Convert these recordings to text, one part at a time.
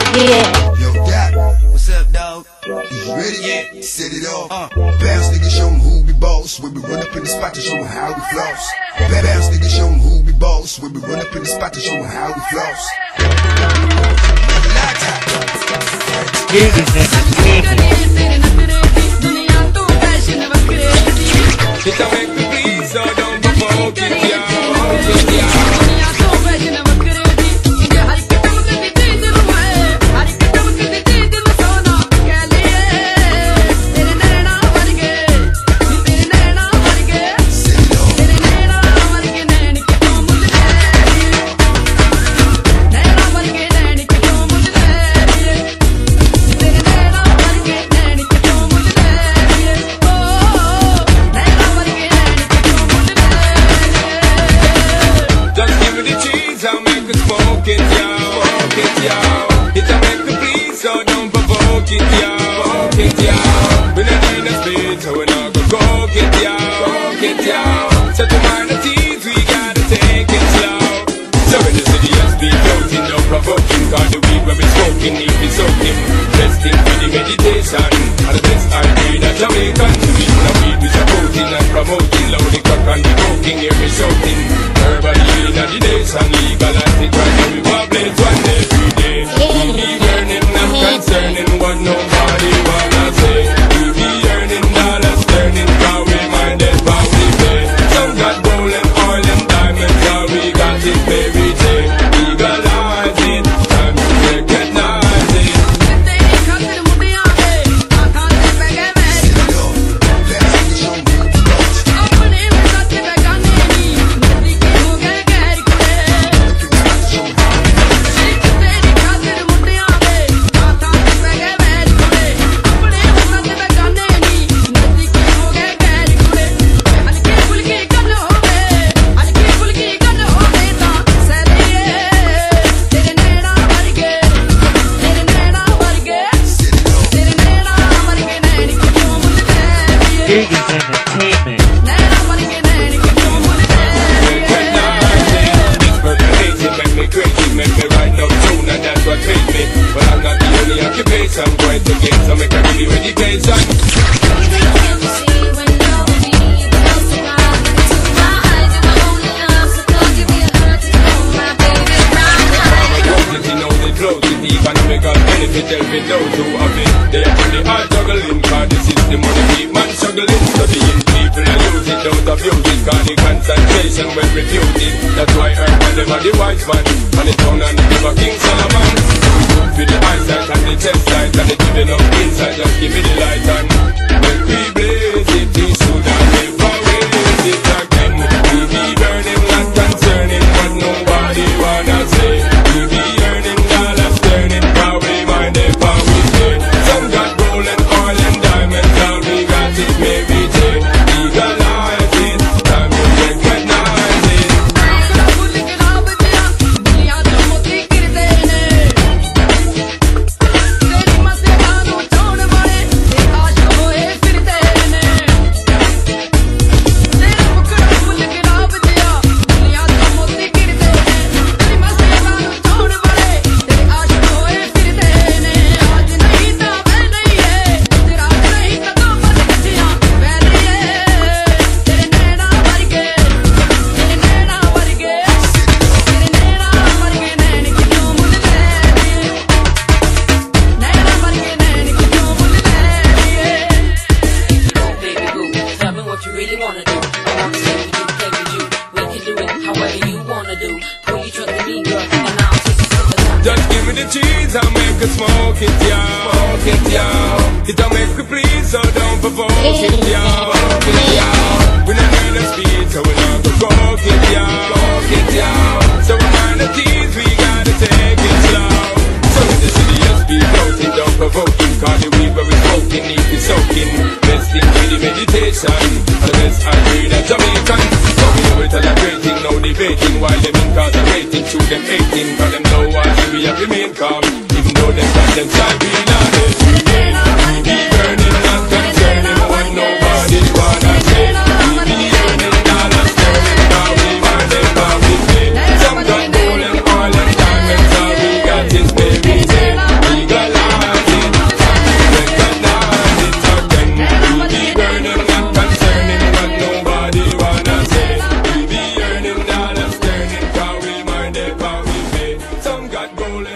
Yo, Doc. What's up, dog? You ready? Yeah. Set it off. Bounce, nigga, show 'em who we boss. When we run up in the spot to show 'em how we floss. Bounce, nigga, show 'em who we boss. When we run up in the spot to show 'em how we floss. It a make me please, so don't provoke it, yo.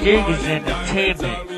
Niggas entertainment.